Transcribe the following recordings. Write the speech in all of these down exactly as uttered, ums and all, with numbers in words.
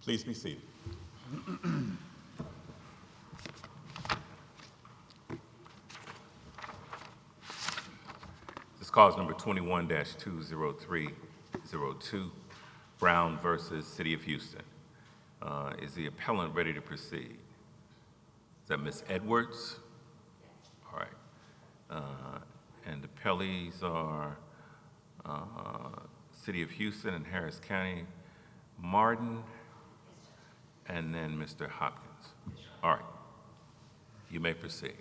Please be seated. This cause number twenty-one dash two zero three zero two, Brown versus City of Houston. Uh, is the appellant ready to proceed? Is that Miz Edwards? All right. Uh, and the appellees are uh, City of Houston and Harris County, Martin, and then Mister Hopkins. All right. You may proceed.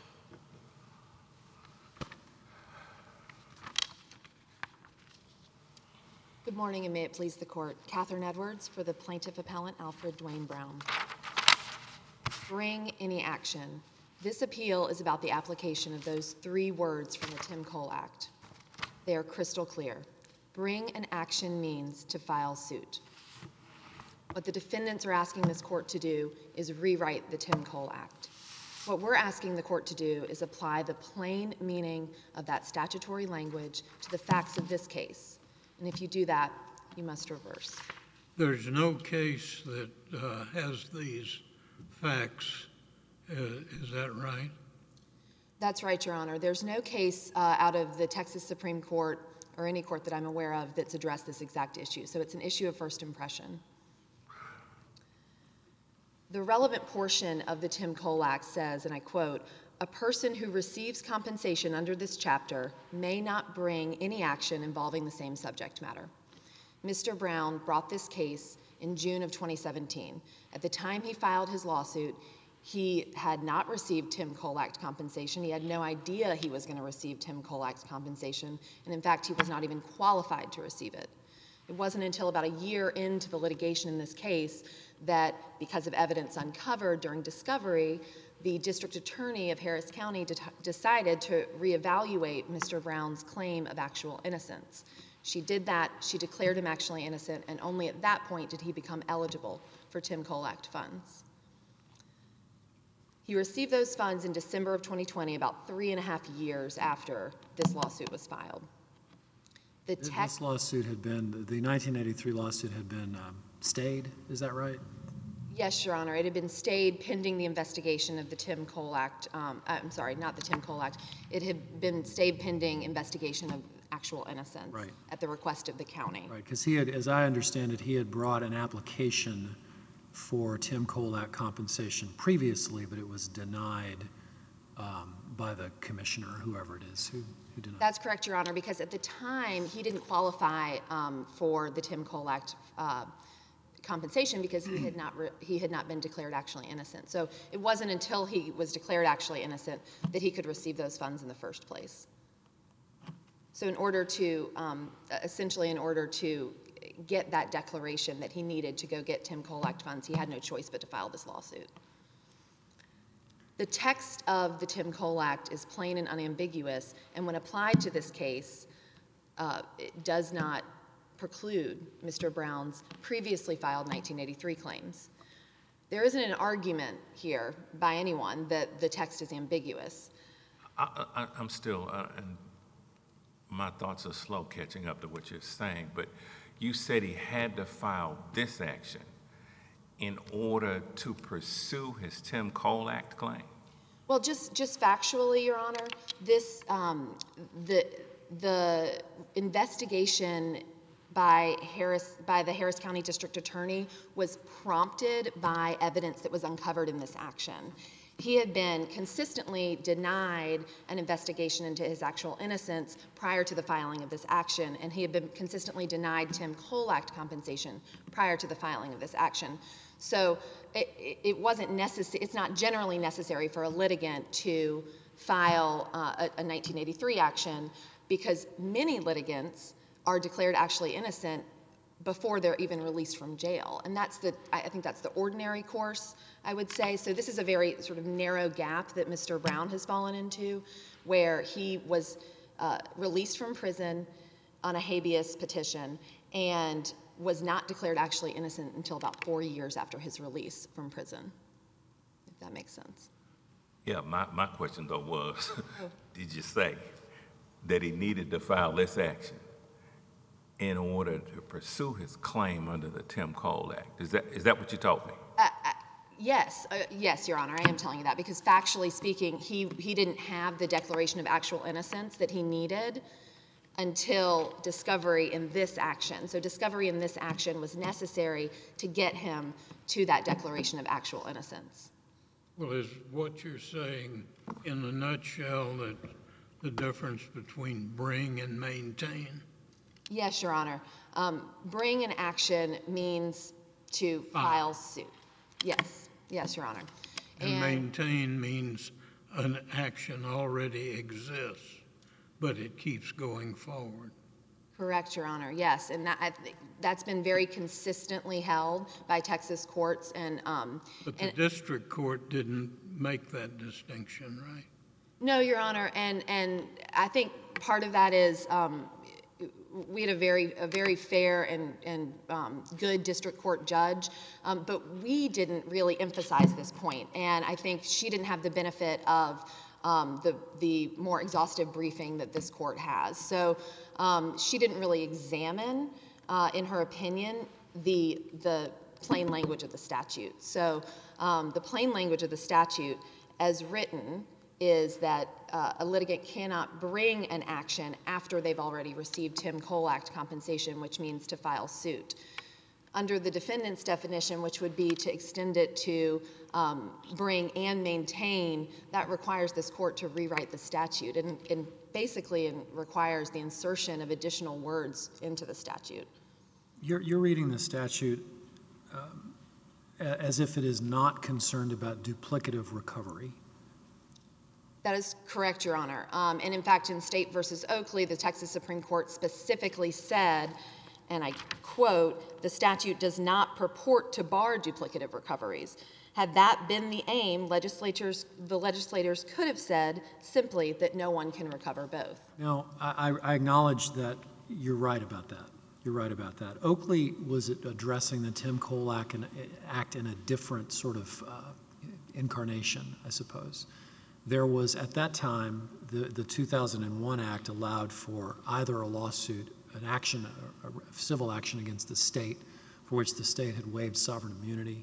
Good morning, and may it please the court. Catherine Edwards for the plaintiff appellant Alfred Dwayne Brown. Bring any action. This appeal is about the application of those three words from the Tim Cole Act. They are crystal clear. Bring an action means to file suit. What the defendants are asking this court to do is rewrite the Tim Cole Act. What we're asking the court to do is apply the plain meaning of that statutory language to the facts of this case. And if you do that, you must reverse. There's no case that uh, has these facts. Uh, is that right? That's right, Your Honor. There's no case uh, out of the Texas Supreme Court or any court that I'm aware of that's addressed this exact issue. So it's an issue of first impression. The relevant portion of the Tim Cole Act says, and I quote, "A person who receives compensation under this chapter may not bring any action involving the same subject matter." Mister Brown brought this case in June of twenty seventeen. At the time he filed his lawsuit, he had not received Tim Cole Act compensation. He had no idea he was going to receive Tim Cole Act compensation, and in fact, he was not even qualified to receive it. It wasn't until about a year into the litigation in this case that, because of evidence uncovered during discovery, the district attorney of Harris County de decided to reevaluate Mister Brown's claim of actual innocence. She did that, she declared him actually innocent, and only at that point did he become eligible for Tim Cole Act funds. He received those funds in December of twenty twenty, about three and a half years after this lawsuit was filed. The this lawsuit had been, the nineteen eighty-three lawsuit had been um, stayed, is that right? Yes, Your Honor. It had been stayed pending the investigation of the Tim Cole Act. Um, I'm sorry, not the Tim Cole Act. It had been stayed pending investigation of actual innocence right. at the request of the county. Right, because he had, as I understand it, he had brought an application for Tim Cole Act compensation previously, but it was denied um, by the commissioner, whoever it is, who, who denied. That's correct, Your Honor, because at the time he didn't qualify um, for the Tim Cole Act uh, compensation because he had not re he had not been declared actually innocent. So it wasn't until he was declared actually innocent that he could receive those funds in the first place. So in order to, um, essentially in order to get that declaration that he needed to go get Tim Cole Act funds, he had no choice but to file this lawsuit. The text of the Tim Cole Act is plain and unambiguous, and when applied to this case, uh, it does not preclude Mister Brown's previously filed nineteen eighty-three claims. There isn't an argument here by anyone that the text is ambiguous. I, I, I'm still, uh, and my thoughts are slow catching up to what you're saying, but you said he had to file this action in order to pursue his Tim Cole Act claim? Well, just just factually, Your Honor, this um, the the investigation by Harris by the Harris County District Attorney was prompted by evidence that was uncovered in this action. He had been consistently denied an investigation into his actual innocence prior to the filing of this action, and he had been consistently denied Tim Cole Act compensation prior to the filing of this action. So it, it wasn't necessary, it's not generally necessary for a litigant to file uh, a, a nineteen eighty-three action because many litigants are declared actually innocent before they're even released from jail. And that's the, I think that's the ordinary course, I would say. So this is a very sort of narrow gap that Mister Brown has fallen into, where he was uh, released from prison on a habeas petition and was not declared actually innocent until about four years after his release from prison, if that makes sense. Yeah, my, my question though was, oh. Did you say that he needed to file this action in order to pursue his claim under the Tim Cole Act. Is that, is that what you told me? Yes, uh, yes, Your Honor, I am telling you that, because factually speaking, he, he didn't have the declaration of actual innocence that he needed until discovery in this action. So discovery in this action was necessary to get him to that declaration of actual innocence. Well, is what you're saying in a nutshell that the difference between bring and maintain? Yes, Your Honor. Um, bring an action means to file suit. Yes, yes, Your Honor. And maintain means an action already exists, but it keeps going forward. Correct, Your Honor. Yes, and that I think that's been very consistently held by Texas courts. And um, but the and, district court didn't make that distinction, right? No, Your Honor, and and I think part of that is um, we had a very a very fair and and um, good district court judge, um, but we didn't really emphasize this point, and I think she didn't have the benefit of um, the the more exhaustive briefing that this court has. So um, she didn't really examine, uh, in her opinion, the the plain language of the statute. So um, the plain language of the statute, as written, is that uh, a litigant cannot bring an action after they've already received Tim Cole Act compensation, which means to file suit. Under the defendant's definition, which would be to extend it to um, bring and maintain, that requires this court to rewrite the statute, and, and basically it requires the insertion of additional words into the statute. You're, you're reading the statute um, as if it is not concerned about duplicative recovery. That is correct, Your Honor. Um, and in fact, in State versus Oakley, the Texas Supreme Court specifically said, and I quote, "The statute does not purport to bar duplicative recoveries. Had that been the aim, legislatures, the legislators could have said simply that no one can recover both." Now, I, I acknowledge that you're right about that. You're right about that. Oakley was addressing the Tim Cole Act in, Act in a different sort of uh, incarnation, I suppose. There was, at that time, the, the two thousand one Act allowed for either a lawsuit, an action, a, a civil action against the state for which the state had waived sovereign immunity,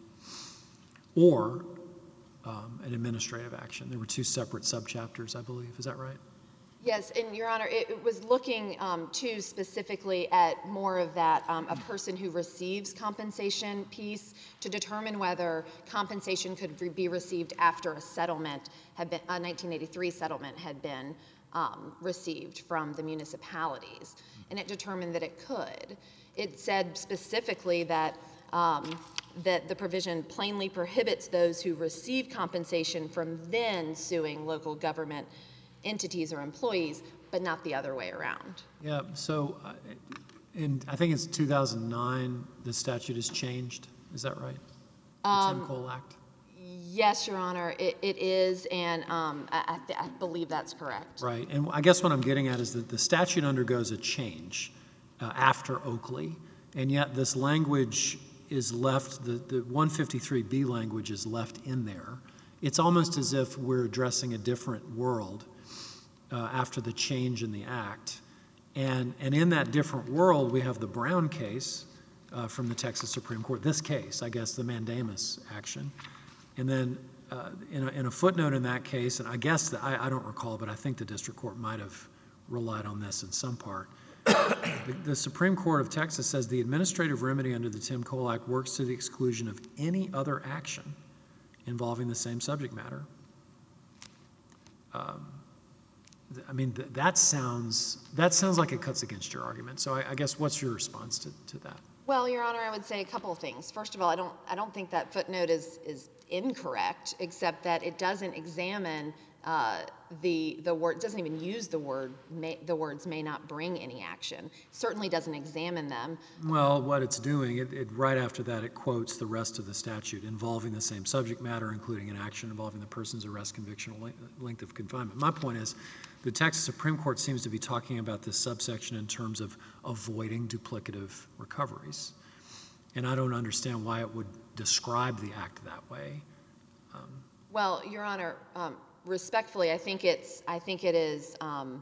or um, an administrative action. There were two separate subchapters, I believe. Is that right? Yes, and Your Honor, it, it was looking um, too specifically at more of that, um, a person who receives compensation piece to determine whether compensation could re be received after a settlement had been, a nineteen eighty-three settlement had been um, received from the municipalities. And it determined that it could. It said specifically that um, that the provision plainly prohibits those who receive compensation from then suing local government entities or employees, but not the other way around. Yeah, so uh, in, I think it's two thousand nine, the statute has changed. Is that right? The Um, Tim Cole Act? Yes, Your Honor, it, it is, and um, I, I believe that's correct. Right, and I guess what I'm getting at is that the statute undergoes a change uh, after Oakley, and yet this language is left, the, the one fifty-three B language is left in there. It's almost as if we're addressing a different world Uh, after the change in the act. And, and in that different world, we have the Brown case uh, from the Texas Supreme Court, this case, I guess, the mandamus action. And then uh, in, a, in a footnote in that case, and I guess, the, I, I don't recall, but I think the district court might have relied on this in some part. the, the Supreme Court of Texas says the administrative remedy under the Tim Cole Act works to the exclusion of any other action involving the same subject matter. Um, I mean, th that sounds that sounds like it cuts against your argument. So I, I guess what's your response to, to that? Well, Your Honor, I would say a couple of things. First of all, I don't I don't think that footnote is is incorrect, except that it doesn't examine uh, the the word. It doesn't even use the word. May, the words may not bring any action. It certainly doesn't examine them. Well, what it's doing, it, it right after that, it quotes the rest of the statute involving the same subject matter, including an action involving the person's arrest, conviction, or length of confinement. My point is, the Texas Supreme Court seems to be talking about this subsection in terms of avoiding duplicative recoveries. And I don't understand why it would describe the act that way. Um, Well, Your Honor, um, respectfully, I think it's I think it is um,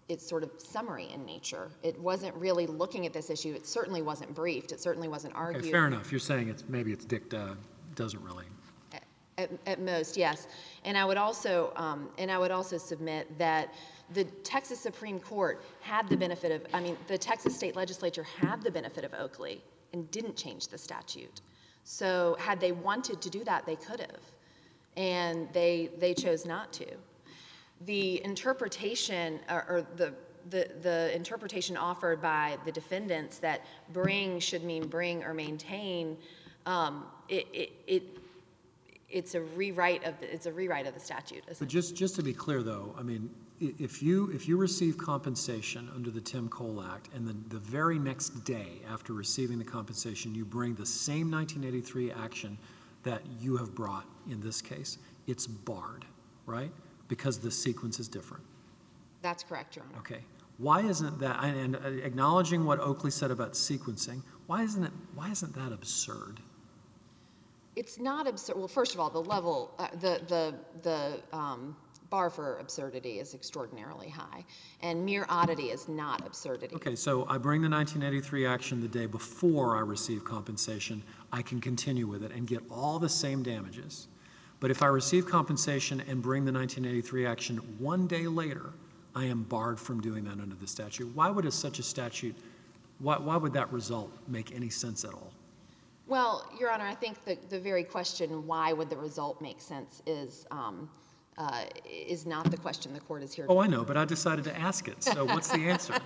it's sort of summary in nature. It wasn't really looking at this issue. It certainly wasn't briefed. It certainly wasn't argued. Okay, fair enough. You're saying it's, maybe it's dicta, doesn't really. At, at most, yes. And I would also, um, and I would also submit that the Texas Supreme Court had the benefit of, I mean, the Texas State Legislature had the benefit of Oakley and didn't change the statute. So had they wanted to do that, they could have. And they, they chose not to. The interpretation, or, or the, the, the interpretation offered by the defendants that bring should mean bring or maintain, um, it, it, it it's a rewrite of the, it's a rewrite of the statute. But just just to be clear, though, I mean, if you if you receive compensation under the Tim Cole Act, and the the very next day after receiving the compensation, you bring the same nineteen eighty-three action that you have brought in this case, it's barred, right? Because the sequence is different. That's correct, Your Honor. Okay. Why isn't that? And acknowledging what Oakley said about sequencing, why isn't it? Why isn't that absurd? It's not absurd. Well, first of all, the level, uh, the the the um, bar for absurdity is extraordinarily high, and mere oddity is not absurdity. Okay, so I bring the nineteen eighty-three action the day before I receive compensation. I can continue with it and get all the same damages. But if I receive compensation and bring the nineteen eighty-three action one day later, I am barred from doing that under the statute. Why would a, such a statute? Why, why would that result make any sense at all? Well, Your Honor, I think the, the very question, why would the result make sense, is um, uh, is not the question the court is here to Oh, I know, but I decided to ask it, so what's the answer?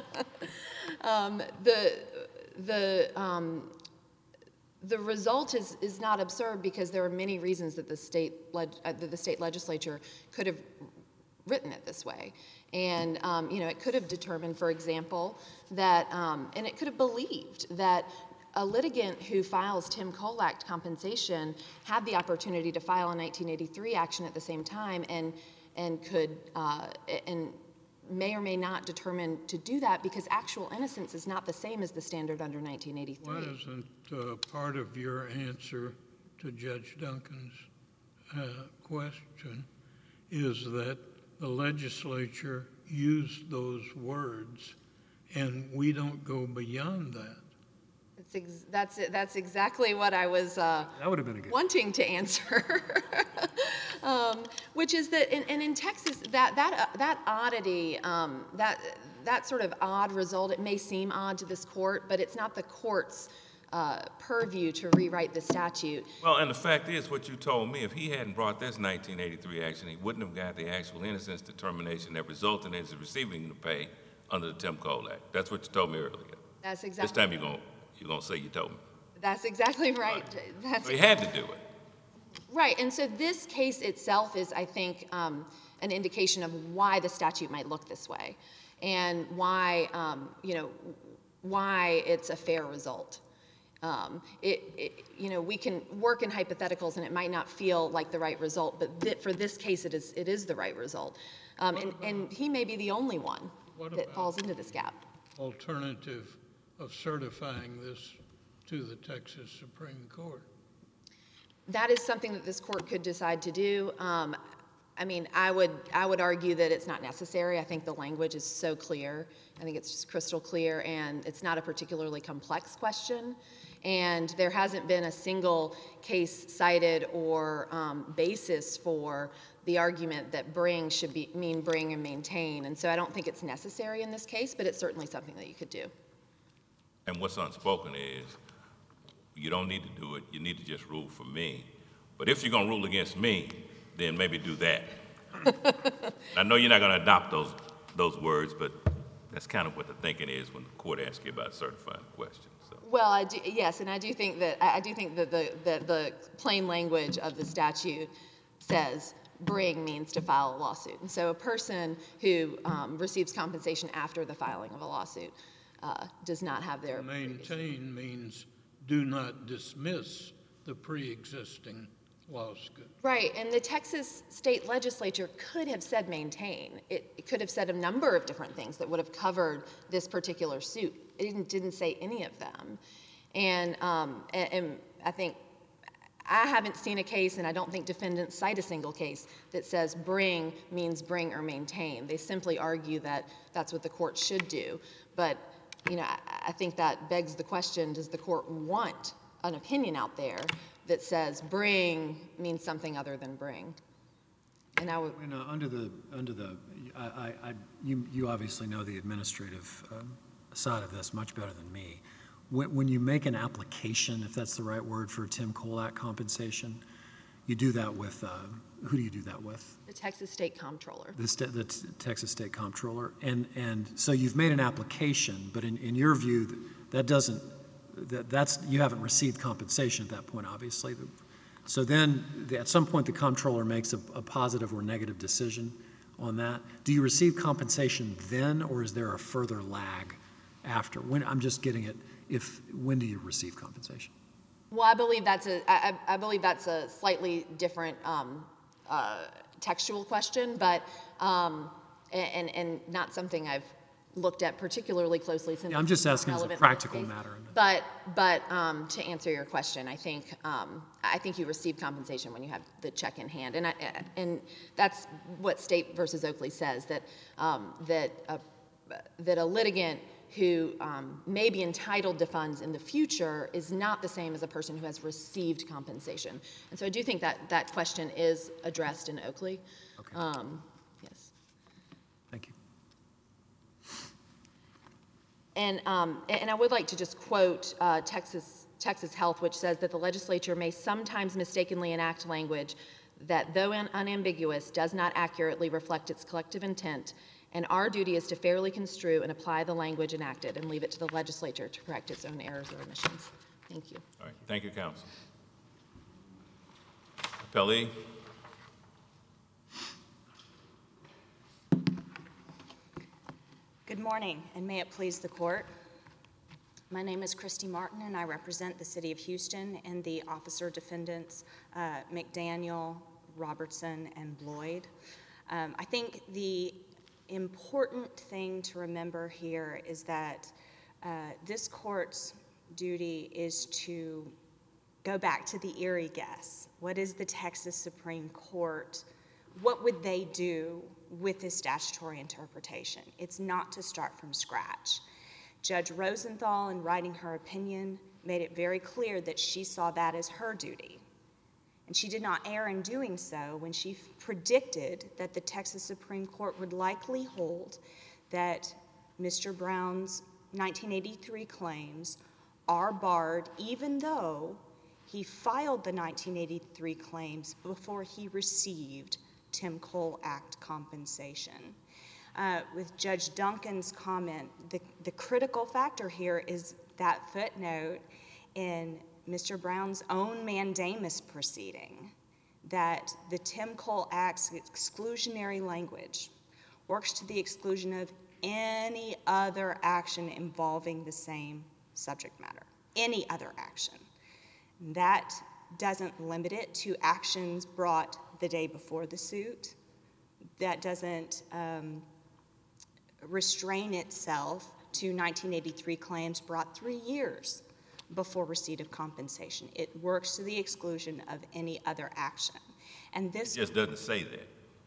um, the the um, the result is, is not absurd because there are many reasons that the state leg, uh, that the state legislature could have written it this way. And, um, you know, it could have determined, for example, that, um, and it could have believed that a litigant who files Tim Cole Act compensation had the opportunity to file a nineteen eighty-three action at the same time and, and could, uh, and may or may not determine to do that because actual innocence is not the same as the standard under nineteen eighty-three. Why isn't uh, part of your answer to Judge Duncan's uh, question is that the legislature used those words and we don't go beyond that? That's ex that's, it. That's exactly what I was uh, that would have been a good wanting to answer, um, which is that, in, and in Texas, that that uh, that oddity, um, that that sort of odd result, it may seem odd to this court, but it's not the court's uh, purview to rewrite the statute. Well, and the fact is, what you told me, if he hadn't brought this nineteen eighty-three action, he wouldn't have got the actual innocence determination that resulted in his receiving the pay under the Tim Cole Act. That's what you told me earlier. That's exactly. This time you're going you're going to say you told me. That's exactly right. That's so he had to do it. Right, and so this case itself is, I think, um, an indication of why the statute might look this way, and why, um, you know, why it's a fair result. Um, it, it, you know, we can work in hypotheticals, and it might not feel like the right result, but th for this case, it is, it is the right result. Um, and, and he may be the only one that falls into this gap. Alternative of certifying this to the Texas Supreme Court? That is something that this court could decide to do. Um, I mean, I would, I would argue that it's not necessary. I think the language is so clear. I think it's just crystal clear, and it's not a particularly complex question. And there hasn't been a single case cited or um, basis for the argument that bring should be, mean bring and maintain. And so I don't think it's necessary in this case, but it's certainly something that you could do. And what's unspoken is you don't need to do it. You need to just rule for me. But if you're going to rule against me, then maybe do that. I know you're not going to adopt those those words, but that's kind of what the thinking is when the court asks you about certifying questions. So. Well, I do, yes, and I do think that I do think that the that the plain language of the statute says bring means to file a lawsuit, and so a person who um, receives compensation after the filing of a lawsuit uh, does not have their maintain means do not dismiss the pre-existing lawsuit. Right, and the Texas state legislature could have said maintain. It, it could have said a number of different things that would have covered this particular suit. It didn't, didn't say any of them. And, um, and, and I think I haven't seen a case, and I don't think defendants cite a single case, that says bring means bring or maintain. They simply argue that that's what the court should do. But, you know, I, I think that begs the question, does the court want an opinion out there that says bring means something other than bring? And I would... And, uh, under the, under the, I, I, I- you, you obviously know the administrative um, side of this much better than me. When, when you make an application, if that's the right word for Tim Cole Act compensation, you do that with, uh, who do you do that with? The Texas State Comptroller. The, sta- the t- Texas State Comptroller. And, and so you've made an application, but in, in your view, that doesn't, that, that's, you haven't received compensation at that point, obviously. So then, the, at some point, the comptroller makes a, a positive or negative decision on that. Do you receive compensation then, or is there a further lag after? When, I'm just getting it, if, when do you receive compensation? Well, I believe that's a, I, I I believe that's a slightly different um, uh, textual question, but, um, and, and not something I've looked at particularly closely since. Yeah, I'm just it's asking as a relevant practical in this case. matter. But, but um, to answer your question, I think, um, I think you receive compensation when you have the check in hand. And I, and that's what State versus Oakley says, that, um, that, a, that a litigant who um, may be entitled to funds in the future is not the same as a person who has received compensation. And so I do think that that question is addressed in Oakley. Okay. Um, yes. Thank you. And, um, and I would like to just quote uh, Texas, Texas Health, which says that the legislature may sometimes mistakenly enact language that, though un- unambiguous, does not accurately reflect its collective intent, and our duty is to fairly construe and apply the language enacted and leave it to the legislature to correct its own errors or omissions. Thank you. All right, thank you, counsel. Appellee? Good morning, and may it please the court. My name is Christy Martin, and I represent the City of Houston and the officer defendants uh, McDaniel, Robertson, and Bloyd. Um, I think the important thing to remember here is that uh, this court's duty is to go back to the eerie guess. What is the Texas Supreme Court? What would they do with this statutory interpretation? It's not to start from scratch. Judge Rosenthal, in writing her opinion, made it very clear that she saw that as her duty. And she did not err in doing so when she predicted that the Texas Supreme Court would likely hold that Mister Brown's nineteen eighty-three claims are barred even though he filed the nineteen eighty-three claims before he received Tim Cole Act compensation. Uh, with Judge Duncan's comment, the, the critical factor here is that footnote in Mister Brown's own mandamus proceeding that the Tim Cole Act's exclusionary language works to the exclusion of any other action involving the same subject matter, any other action. That doesn't limit it to actions brought the day before the suit. That doesn't um, restrain itself to nineteen eighty-three claims brought three years before receipt of compensation. It works to the exclusion of any other action. And this— It just doesn't say that.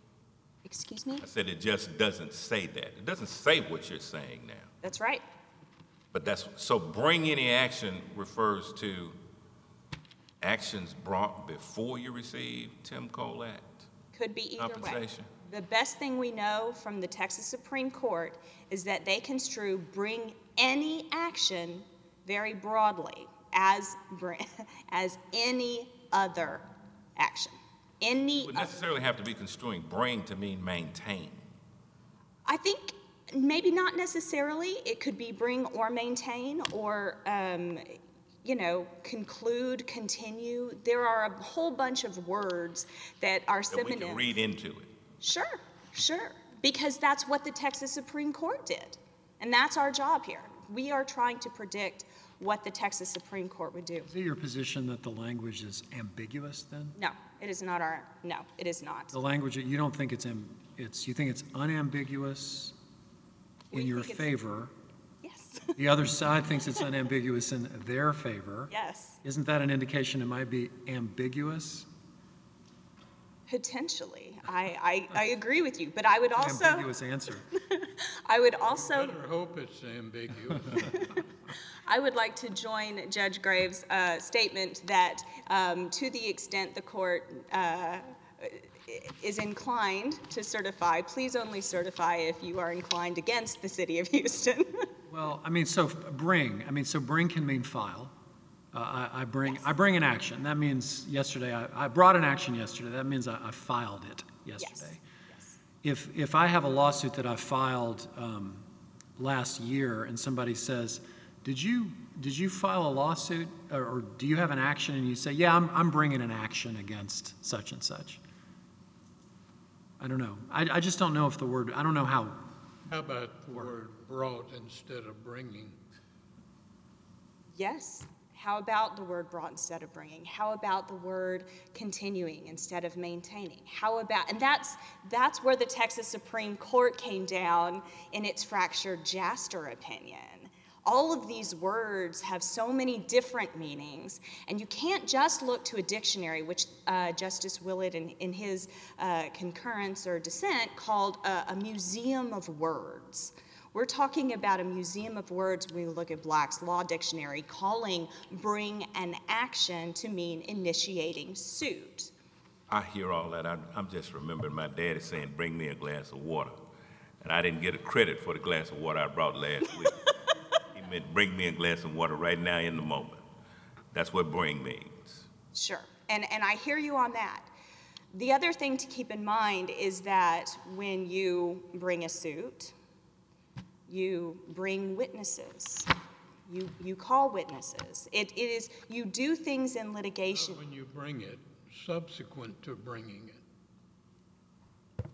Excuse me? I said it just doesn't say that. It doesn't say what you're saying now. That's right. But that's, so bring any action refers to actions brought before you receive Tim Cole Act Could be either way. compensation? The best thing we know from the Texas Supreme Court is that they construe bring any action very broadly as, as any other action. Any It would other. necessarily have to be construing bring to mean maintain. I think maybe not necessarily. It could be bring or maintain or, um, you know, conclude, continue. There are a whole bunch of words that are That we synonyms. can read into it. Sure, sure, because that's what the Texas Supreme Court did. And that's our job here. We are trying to predict what the Texas Supreme Court would do. Is it your position that the language is ambiguous then? No, it is not our, no, it is not. The language, you don't think it's, am- it's, you think it's unambiguous We in your think it's- favor, Yes. The other side thinks it's unambiguous in their favor. Yes, Isn't that an indication it might be ambiguous? potentially. I, I, I agree with you, but I would An also, ambiguous answer. I would also, Better hope it's ambiguous. I would like to join Judge Graves' uh, statement that um, to the extent the court uh, is inclined to certify, please only certify if you are inclined against the city of Houston. Well, I mean, so f- bring, I mean, so bring can mean file. Uh, I, I bring, I bring an action. That means yesterday, I, I brought an action yesterday. That means I, I filed it yesterday. Yes. If, if I have a lawsuit that I filed um, last year and somebody says, did you, did you file a lawsuit or, or do you have an action? And you say, yeah, I'm, I'm bringing an action against such and such. I don't know. I, I just don't know if the word, I don't know how. How about the word brought instead of bringing? Yes. How about the word brought instead of bringing? How about the word continuing instead of maintaining? How about, and that's, that's where the Texas Supreme Court came down in its fractured Jaster opinion. All of these words have so many different meanings, and you can't just look to a dictionary, which uh, Justice Willett, in, in his uh, concurrence or dissent, called a, a museum of words. We're talking about a museum of words when we look at Black's Law Dictionary, calling bring an action to mean initiating suit. I hear all that. I, I'm just remembering my daddy saying, bring me a glass of water. And I didn't get a credit for the glass of water I brought last week. He meant bring me a glass of water right now in the moment. That's what bring means. Sure, and, and I hear you on that. The other thing to keep in mind is that when you bring a suit, you bring witnesses. You, you call witnesses. It, it is, you do things in litigation. When you bring it, subsequent to bringing it.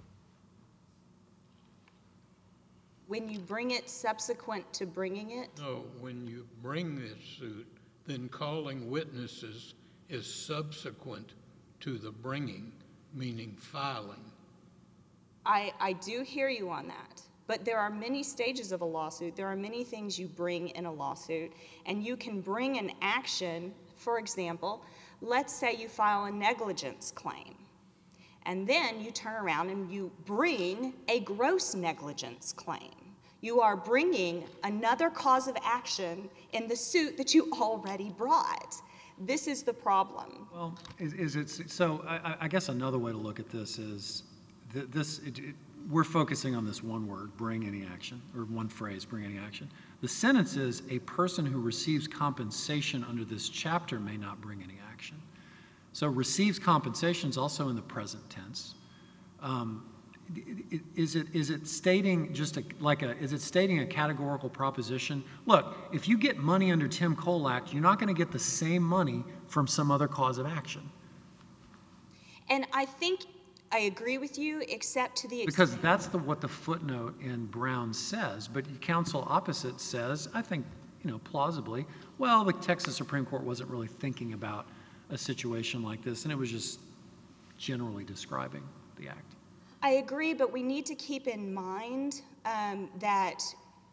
When you bring it subsequent to bringing it, No, when you bring this suit, then calling witnesses is subsequent to the bringing, meaning filing. I, I do hear you on that. But there are many stages of a lawsuit. There are many things you bring in a lawsuit, and you can bring an action. For example, let's say you file a negligence claim, and then you turn around and you bring a gross negligence claim. You are bringing another cause of action in the suit that you already brought. This is the problem. Well, is, is it, so I, I guess another way to look at this is th- this, it, it, we're focusing on this one word, bring any action, or one phrase, bring any action. The sentence is, a person who receives compensation under this chapter may not bring any action. So receives compensation is also in the present tense. Um, is it is it stating just a, like a, is it stating a categorical proposition? Look, if you get money under Tim Cole Act, you're not going to get the same money from some other cause of action. And I think I agree with you, except to the extent. Because that's the, what the footnote in Brown says, but counsel opposite says, I think, you know, plausibly, well, the Texas Supreme Court wasn't really thinking about a situation like this, and it was just generally describing the act. I agree, but we need to keep in mind um, that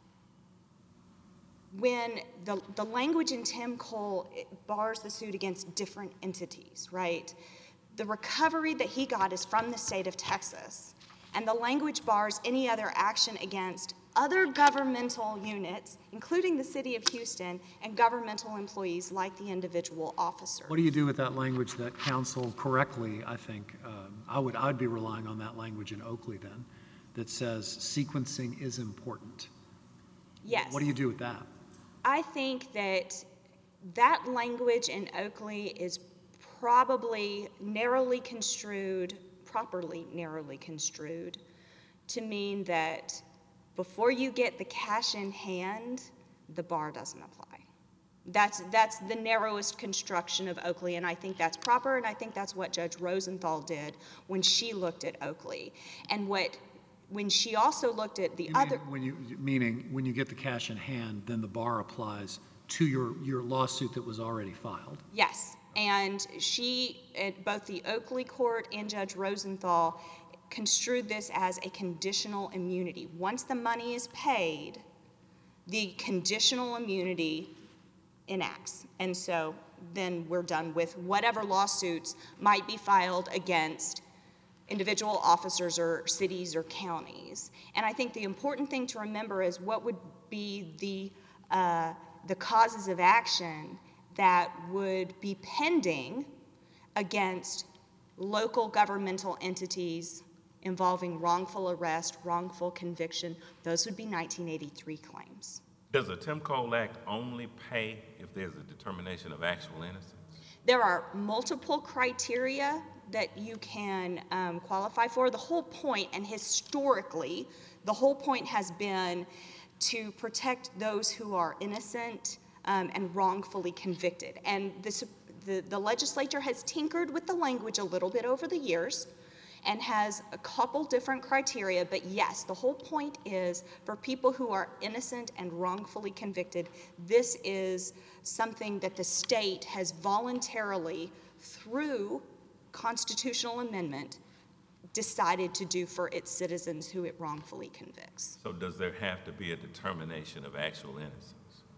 when the, the language in Tim Cole bars the suit against different entities, right? The recovery that he got is from the state of Texas, and the language bars any other action against other governmental units, including the city of Houston, and governmental employees like the individual officer. What do you do with that language that counsel correctly, I think, um, I would I'd be relying on that language in Oakley then, that says sequencing is important. Yes. What do you do with that? I think that that language in Oakley is probably narrowly construed, properly narrowly construed, to mean that before you get the cash in hand, the bar doesn't apply. That's, that's the narrowest construction of Oakley, and I think that's proper, and I think that's what Judge Rosenthal did when she looked at Oakley. And what, when she also looked at the You other... mean when you, meaning when you get the cash in hand, then the bar applies to your, your lawsuit that was already filed. Yes, and she, at both the Oakley court and Judge Rosenthal, construed this as a conditional immunity. Once the money is paid, the conditional immunity enacts. And so then we're done with whatever lawsuits might be filed against individual officers or cities or counties. And I think the important thing to remember is what would be the, uh, the causes of action that would be pending against local governmental entities involving wrongful arrest, wrongful conviction. Those would be nineteen eighty-three claims. Does the Tim Cole Act only pay if there's a determination of actual innocence? There are multiple criteria that you can um, qualify for. The whole point, and historically, the whole point has been to protect those who are innocent um, and wrongfully convicted. And this, the, the legislature has tinkered with the language a little bit over the years and has a couple different criteria, but yes, the whole point is for people who are innocent and wrongfully convicted, this is something that the state has voluntarily, through constitutional amendment, decided to do for its citizens who it wrongfully convicts. So does there have to be a determination of actual innocence?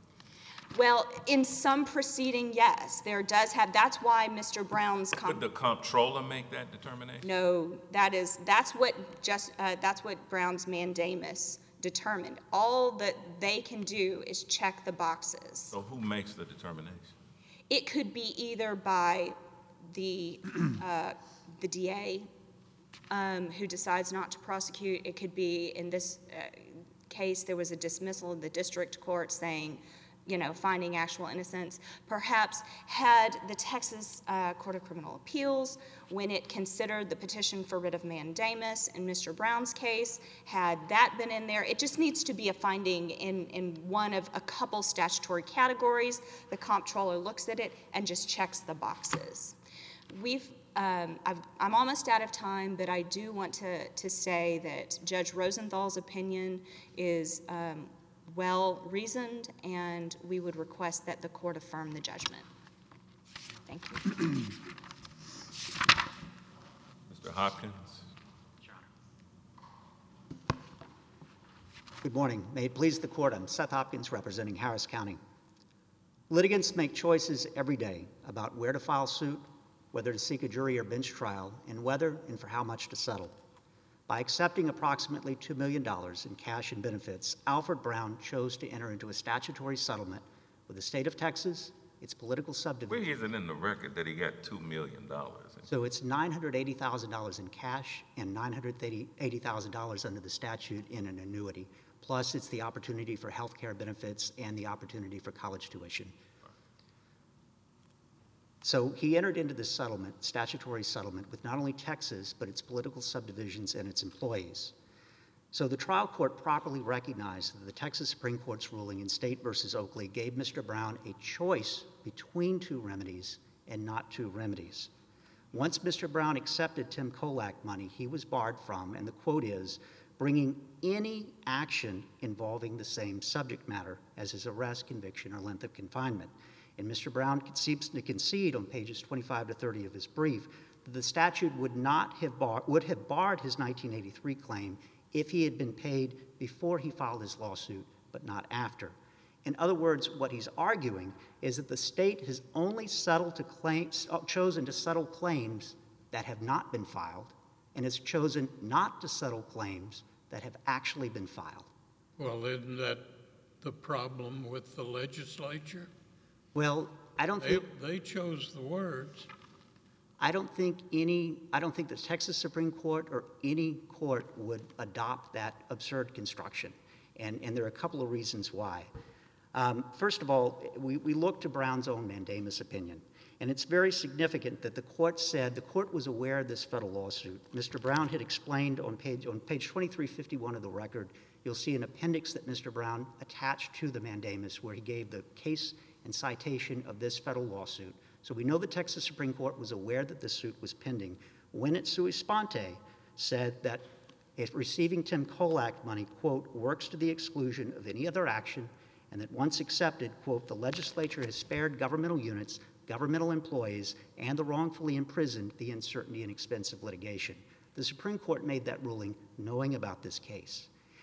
Well, in some proceeding, yes, there does have, that's why Mister Brown's. Could the comptroller make that determination? No, that is, that's what just, uh, that's what Brown's mandamus determined. All that they can do is check the boxes. So who makes the determination? It could be either by the, uh, the D A um, who decides not to prosecute. It could be, in this uh, case, there was a dismissal in the district court saying, you know, finding actual innocence. Perhaps had the Texas uh, Court of Criminal Appeals, when it considered the petition for writ of mandamus in Mister Brown's case, had that been in there, it just needs to be a finding in, in one of a couple statutory categories. The comptroller looks at it and just checks the boxes. We've, um, I've, I'm almost out of time, but I do want to, to say that Judge Rosenthal's opinion is um, well-reasoned, and we would request that the court affirm the judgment. Thank you. Mister Hopkins? Good morning. May it please the court, I'm Seth Hopkins representing Harris County. Litigants make choices every day about where to file suit, whether to seek a jury or bench trial, and whether and for how much to settle. By accepting approximately two million dollars in cash and benefits, Alfred Brown chose to enter into a statutory settlement with the state of Texas, its political subdivision. Where is it in the record that he got two million dollars? So it's nine hundred eighty thousand dollars in cash and nine hundred eighty thousand dollars under the statute in an annuity. Plus, it's the opportunity for health care benefits and the opportunity for college tuition. So he entered into this settlement, statutory settlement, with not only Texas, but its political subdivisions and its employees. So the trial court properly recognized that the Texas Supreme Court's ruling in State versus Oakley gave Mister Brown a choice between two remedies and not two remedies. Once Mister Brown accepted Tim Cole Act money, he was barred from, and the quote is, bringing any action involving the same subject matter as his arrest, conviction, or length of confinement. And Mister Brown seems to concede on pages twenty-five to thirty of his brief that the statute would not have bar, would have barred his nineteen eighty-three claim if he had been paid before he filed his lawsuit, but not after. In other words, what he's arguing is that the state has only settled to claims, chosen to settle claims that have not been filed, and has chosen not to settle claims that have actually been filed. Well, isn't that the problem with the legislature? Well, I don't They, think they chose the words. I don't think any I don't think the Texas Supreme Court or any court would adopt that absurd construction, and and there are a couple of reasons why. Um, first of all, we, we look to Brown's own mandamus opinion, and it's very significant that the court said the court was aware of this federal lawsuit. Mister Brown had explained on page on page twenty-three fifty-one of the record. You'll see an appendix that Mister Brown attached to the mandamus where he gave the case and citation of this federal lawsuit. So we know the Texas Supreme Court was aware that this suit was pending when it sui sponte said that if receiving Tim Cole Act money, quote, works to the exclusion of any other action, and that once accepted, quote, the legislature has spared governmental units, governmental employees, and the wrongfully imprisoned the uncertainty and expense of litigation. The Supreme Court made that ruling knowing about this case.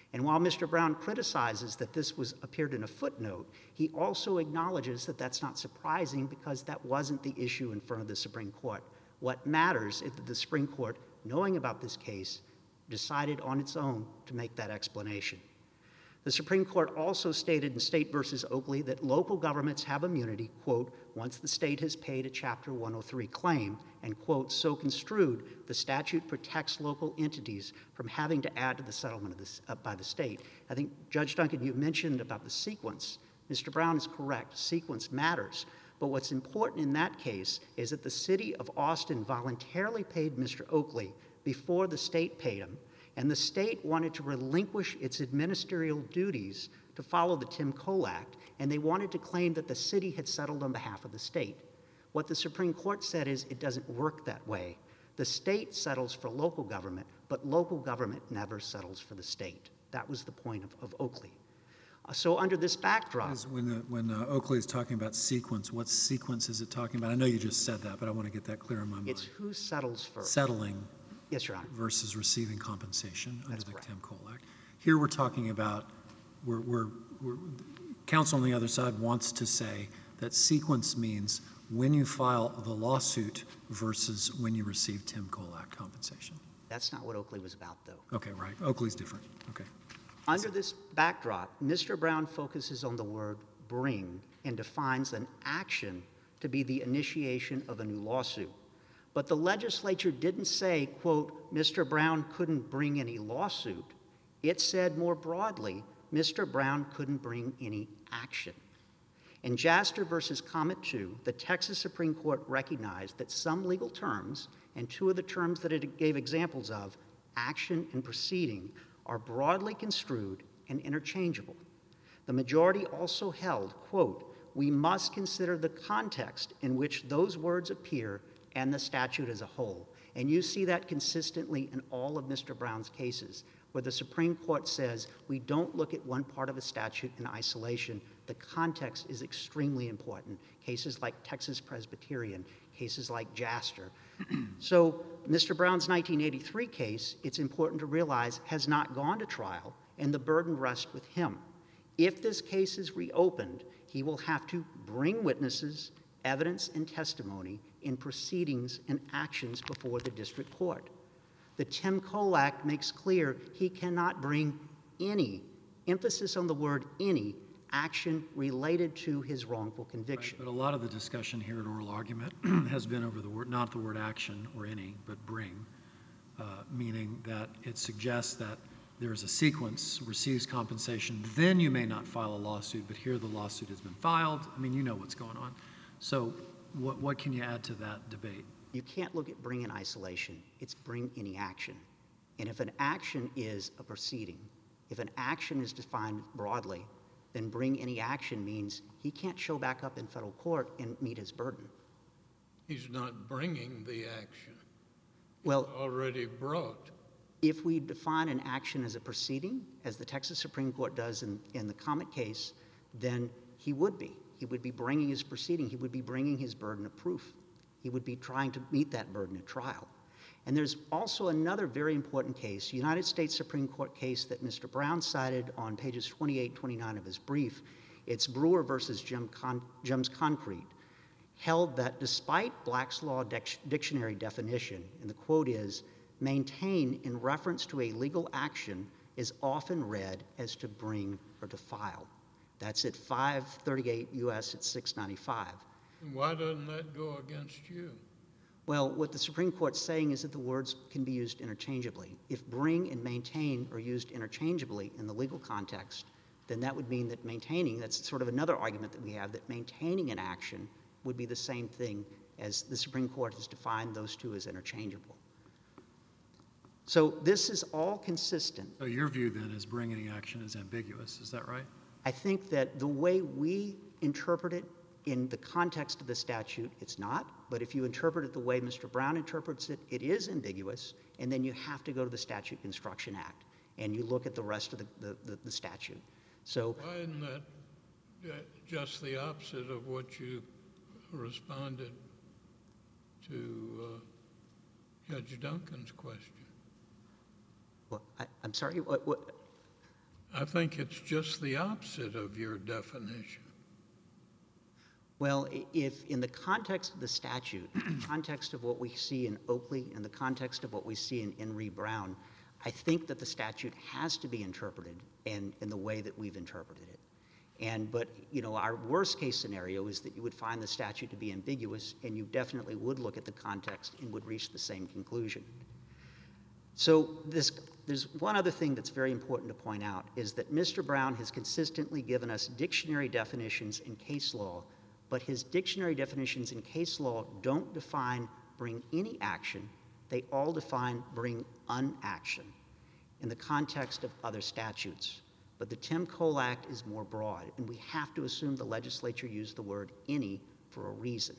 And while Mister Brown criticizes that this was appeared in a footnote, he also acknowledges that that's not surprising because that wasn't the issue in front of the Supreme Court. What matters is that the Supreme Court, knowing about this case, decided on its own to make that explanation. The Supreme Court also stated in State versus Oakley that local governments have immunity, quote, once the state has paid a Chapter one oh three claim, and, quote, so construed, the statute protects local entities from having to add to the settlement of this, uh, by the state. I think, Judge Duncan, you mentioned about the sequence. Mister Brown is correct. Sequence matters. But what's important in that case is that the city of Austin voluntarily paid Mister Oakley before the state paid him, and the state wanted to relinquish its administrative duties to follow the Tim Cole Act, and they wanted to claim that the city had settled on behalf of the state. What the Supreme Court said is it doesn't work that way. The state settles for local government, but local government never settles for the state. That was the point of, of Oakley. Uh, so under this backdrop— As when, uh, when uh, Oakley is talking about sequence, what sequence is it talking about? I know you just said that, but I want to get that clear in my mind. it's who settles first. Settling Yes, Your Honor. versus receiving compensation under That's the correct. Tim Cole Act. Here we're talking about, we're, we're, we're, counsel on the other side wants to say that sequence means when you file the lawsuit versus when you receive Tim Cole Act compensation. That's not what Oakley was about, though. Okay, right. Oakley's different. Okay. Under this backdrop, Mister Brown focuses on the word bring and defines an action to be the initiation of a new lawsuit. But the legislature didn't say, quote, Mister Brown couldn't bring any lawsuit. It said more broadly, Mister Brown couldn't bring any action. In Jaster versus Comet two, the Texas Supreme Court recognized that some legal terms, and two of the terms that it gave examples of, action and proceeding, are broadly construed and interchangeable. The majority also held, quote, we must consider the context in which those words appear and the statute as a whole. And you see that consistently in all of Mister Brown's cases, where the Supreme Court says we don't look at one part of a statute in isolation. The context is extremely important. Cases like Texas Presbyterian, cases like Jaster. So Mister Brown's nineteen eighty-three case, it's important to realize, has not gone to trial, and the burden rests with him. If this case is reopened, he will have to bring witnesses, evidence, and testimony in proceedings and actions before the district court. The Tim Cole Act makes clear he cannot bring any, emphasis on the word any, action related to his wrongful conviction. Right, but a lot of the discussion here at oral argument has been over the word, not the word action or any, but bring, uh, meaning that it suggests that there's a sequence, receives compensation, then you may not file a lawsuit, but here the lawsuit has been filed. I mean, you know what's going on. So what, what can you add to that debate? You can't look at bring in isolation. It's bring any action. And if an action is a proceeding, if an action is defined broadly, then bring any action means he can't show back up in federal court and meet his burden. He's not bringing the action. Well, Already brought. if we define an action as a proceeding, as the Texas Supreme Court does in, in the Comet case, then he would be. He would be bringing his proceeding. He would be bringing his burden of proof. He would be trying to meet that burden at trial. And there's also another very important case, United States Supreme Court case that Mister Brown cited on pages twenty-eight, twenty-nine of his brief. It's Brewer versus Jim Con- Jim's Concrete, held that despite Black's Law dic- dictionary definition, and the quote is, maintain in reference to a legal action is often read as to bring or to file. That's at five thirty-eight U S at six ninety-five. And why doesn't that go against you? Well, what the Supreme Court's saying is that the words can be used interchangeably. If bring and maintain are used interchangeably in the legal context, then that would mean that maintaining, that's sort of another argument that we have, that maintaining an action would be the same thing as the Supreme Court has defined those two as interchangeable. So this is all consistent. So your view then is bring any action is ambiguous, is that right? I think that the way we interpret it in the context of the statute, it's not. But if you interpret it the way Mister Brown interprets it, it is ambiguous. And then you have to go to the Statute Construction Act, and you look at the rest of the, the, the, the statute. So Why isn't that uh, just the opposite of what you responded to uh, Judge Duncan's question? well, I, I'm sorry, what, what? I think it's just the opposite of your definition. Well, i- if in the context of the statute, the context of what we see in Oakley, and the context of what we see in Henry Brown, I think that the statute has to be interpreted in, in the way that we've interpreted it. And, but, you know, our worst case scenario is that you would find the statute to be ambiguous, and you definitely would look at the context and would reach the same conclusion. So this, there's one other thing that's very important to point out, is that Mister Brown has consistently given us dictionary definitions in case law, but his dictionary definitions in case law don't define bring any action. They all define bring unaction in the context of other statutes. But the Tim Cole Act is more broad, and we have to assume the legislature used the word any for a reason.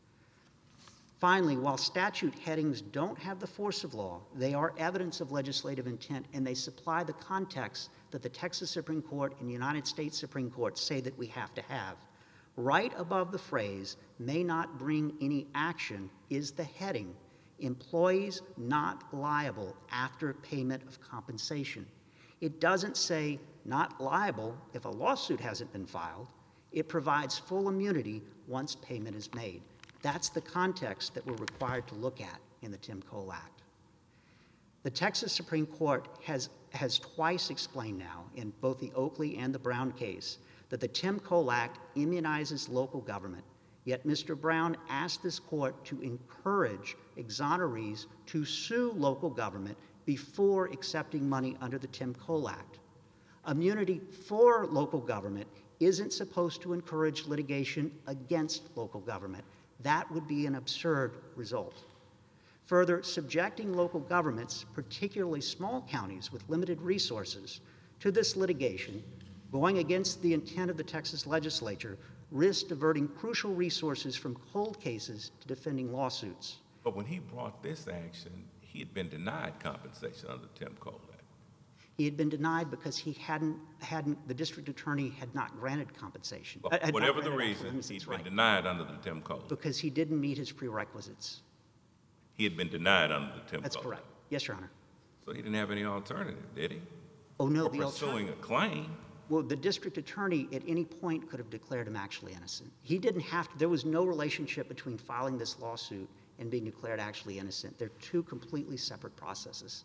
Finally, while statute headings don't have the force of law, they are evidence of legislative intent, and they supply the context that the Texas Supreme Court and the United States Supreme Court say that we have to have. Right above the phrase, may not bring any action, is the heading, employees not liable after payment of compensation. It doesn't say not liable if a lawsuit hasn't been filed. It provides full immunity once payment is made. That's the context that we're required to look at in the Tim Cole Act. The Texas Supreme Court has, has twice explained now, in both the Oakley and the Brown case, that the Tim Cole Act immunizes local government, yet Mister Brown asked this court to encourage exonerees to sue local government before accepting money under the Tim Cole Act. Immunity for local government isn't supposed to encourage litigation against local government. That would be an absurd result. Further, subjecting local governments, particularly small counties with limited resources, to this litigation, going against the intent of the Texas legislature, risks diverting crucial resources from cold cases to defending lawsuits. But when he brought this action, he had been denied compensation under the Tim Cole Act. He had been denied because he hadn't, hadn't the district attorney had not granted compensation. Well, Uh, had not whatever the granted reason, actual he'd innocence, been right. denied under the Tim Cole. Because he didn't meet his prerequisites. He had been denied under the Tim That's Cole. correct. Yes, Your Honor. So he didn't have any alternative, did he? Oh, no, For the alternative. pursuing a claim. Well, the district attorney at any point could have declared him actually innocent. He didn't have to, there was no relationship between filing this lawsuit and being declared actually innocent. They're two completely separate processes.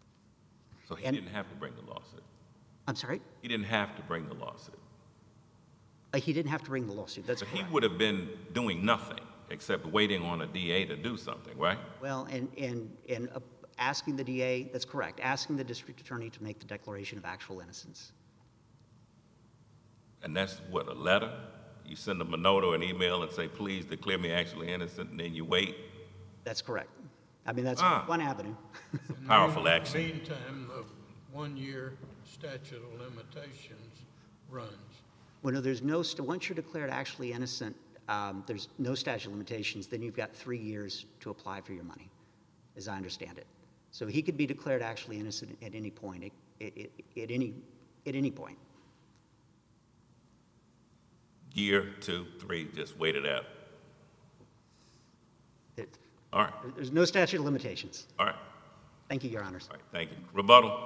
So he And- didn't have to bring the lawsuit. I'm sorry? He didn't have to bring the lawsuit. Uh, he didn't have to bring the lawsuit. That's So he correct. would have been doing nothing except waiting on a D A to do something, right? Well, and, and, and uh, asking the D A, that's correct, asking the district attorney to make the declaration of actual innocence. And that's what, a letter? You send them a note or an email and say, please declare me actually innocent, and then you wait. That's correct. I mean, that's Ah. one avenue. Powerful In action. the meantime, the one-year statute of limitations runs. Well, no, there's no, st- once you're declared actually innocent, um, there's no statute of limitations, then you've got three years to apply for your money, as I understand it. So he could be declared actually innocent at any point, at, at, at any, at any point. Year, two, three, just wait it out. There- All right, There's no statute of limitations. all right, Thank you, Your Honors. all right, thank you. Rebuttal?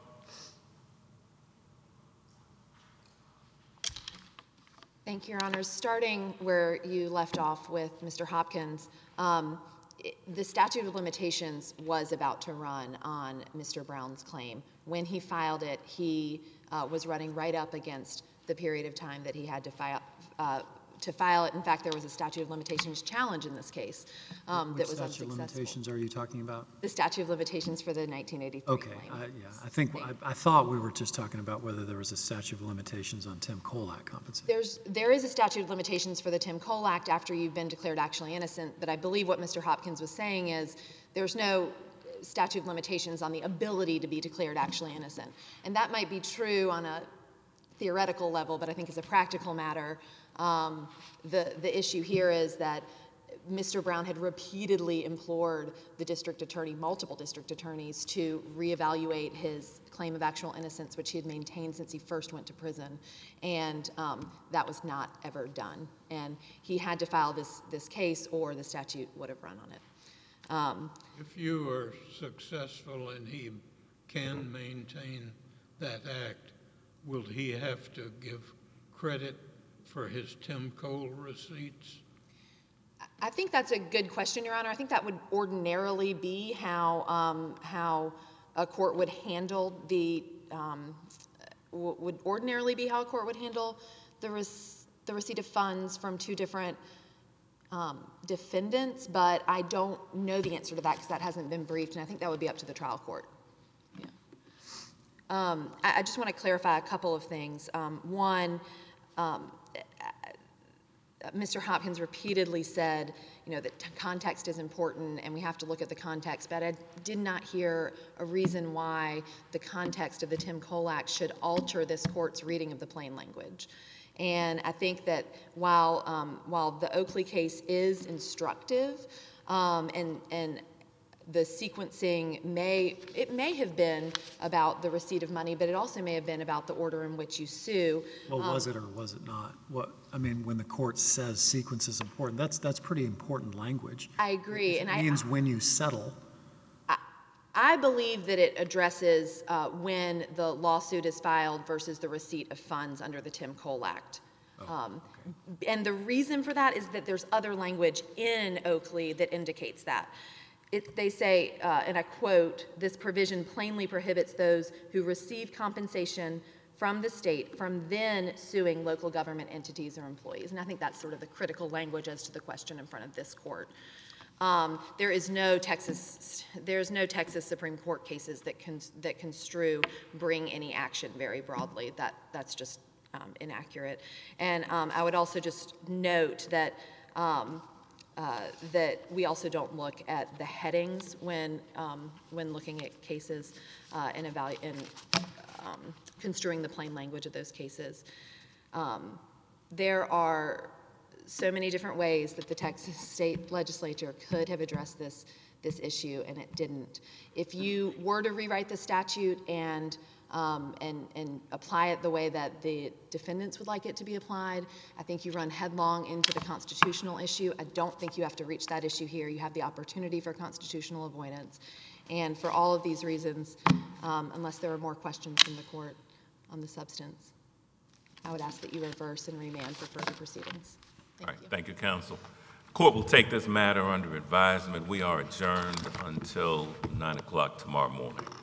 Thank you, Your Honors. Starting where you left off with Mister Hopkins, um, it- the statute of limitations was about to run on Mister Brown's claim. When he filed it, he uh, was running right up against the period of time that he had to file, uh, to file it. In fact, there was a statute of limitations challenge in this case um, that Which was statute of unsuccessful. limitations are you talking about? The statute of limitations for the nineteen eighty-three Okay, claim. I- yeah, I think, I I thought we were just talking about whether there was a statute of limitations on Tim Cole Act compensation. There's, there is a statute of limitations for the Tim Cole Act after you've been declared actually innocent, but I believe what Mister Hopkins was saying is there's no statute of limitations on the ability to be declared actually innocent. And that might be true on a theoretical level, but I think as a practical matter, um, the, the issue here is that Mister Brown had repeatedly implored the district attorney, multiple district attorneys, to reevaluate his claim of actual innocence, which he had maintained since he first went to prison, and um, that was not ever done. And he had to file this, this case, or the statute would have run on it. Um, If you are successful and he can maintain that act, will he have to give credit for his Tim Cole receipts? I think that's a good question, Your Honor. I think that would ordinarily be how, um, how a court would handle the, um, w- would ordinarily be how a court would handle the, res- the receipt of funds from two different um, defendants, but I don't know the answer to that because that hasn't been briefed, and I think that would be up to the trial court. Yeah. Um, I, I just want to clarify a couple of things. Um, one, um, Mister Hopkins repeatedly said, you know, that t- context is important and we have to look at the context, but I did not hear a reason why the context of the Tim Cole Act should alter this court's reading of the plain language. And I think that while, um, while the Oakley case is instructive, um, and, and the sequencing may, it may have been about the receipt of money, but it also may have been about the order in which you sue. Well, Um, was it or was it not? What, I mean, when the court says sequence is important, that's, that's pretty important language. I agree, and It I, means when you settle. I believe that it addresses uh, when the lawsuit is filed versus the receipt of funds under the Tim Cole Act. Um, and the reason for that is that there's other language in Oakley that indicates that. It, they say, uh, and I quote, "This provision plainly prohibits those who receive compensation from the state from then suing local government entities or employees." And I think that's sort of the critical language as to the question in front of this court. Um, there is no Texas, there's no Texas Supreme Court cases that can, that construe bring any action very broadly. That, that's just um, inaccurate. And um, I would also just note that um, uh, that we also don't look at the headings when um, when looking at cases uh, and evalu- and um, construing the plain language of those cases. Um, there are so many different ways that the Texas state legislature could have addressed this, this issue, and it didn't. If you were to rewrite the statute and, um, and, and apply it the way that the defendants would like it to be applied, I think you run headlong into the constitutional issue. I don't think you have to reach that issue here. You have the opportunity for constitutional avoidance. And for all of these reasons, um, unless there are more questions from the court on the substance, I would ask that you reverse and remand for further proceedings. All Thank right, you. thank you, counsel. Court will take this matter under advisement. We are adjourned until nine o'clock tomorrow morning.